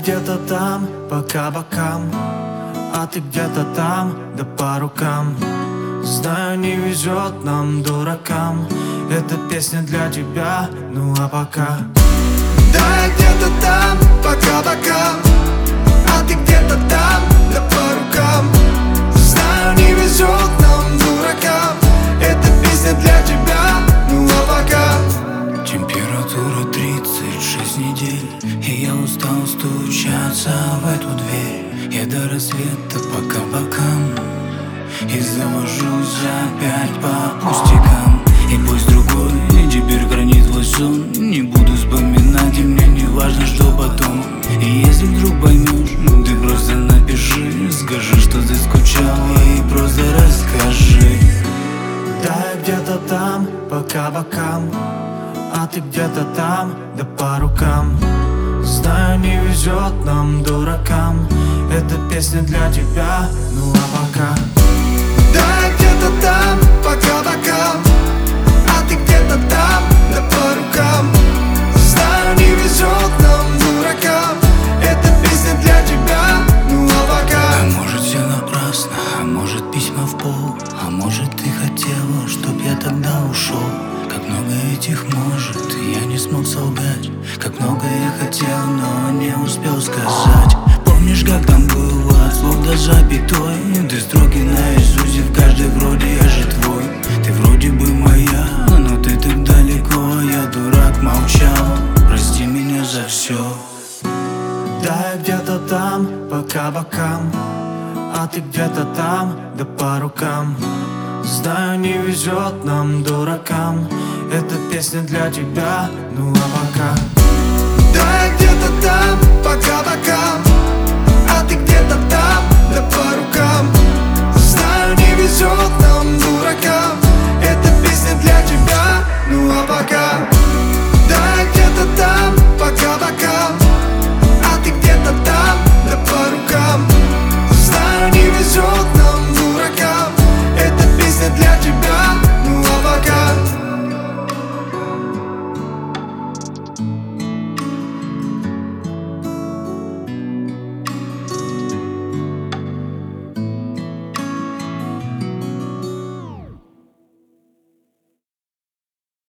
где-то там, пока бокам, а ты где-то там, да по рукам. Знаю, не везет нам, дуракам. Эта песня для тебя, ну а пока. Да, я где-то там, пока бокам, а ты где-то там, да по рукам. Знаю, не везет нам, дуракам. Эта песня для тебя, ну а пока. Температура 36 недель, и я устал стучаться в эту дверь. Я до рассвета пока бокам, и завожусь опять по пустякам. И пусть другой теперь хранит твой сон, не буду вспоминать, и мне не важно, что потом. И если вдруг поймешь, ты просто напиши, скажи, что ты скучала, и просто расскажи. Да, я где-то там, пока бокам, а ты где-то там, да по рукам. Знаю, не везет нам, дуракам. Эта песня для тебя, ну а пока. Да, я где-то там, пока бокам, а ты где-то там, да по рукам. Знаю, не везет нам, дуракам. Эта песня для тебя, ну а пока. А может все напрасно, а может письма в пол, а может ты хотела, чтоб я тогда ушел. Как много этих может, я не смог солгать. Как много я хотел, но не успел сказать. Помнишь, как там было, от слов до запятой? Ты строки наизусть, и в каждой вроде я же твой. Ты вроде бы моя, но ты так далеко. Я дурак, молчал, прости меня за все. Да, я где-то там, пока бокам, а ты где-то там, да по рукам. Знаю, не везет нам, дуракам. Эта песня для тебя, ну а пока.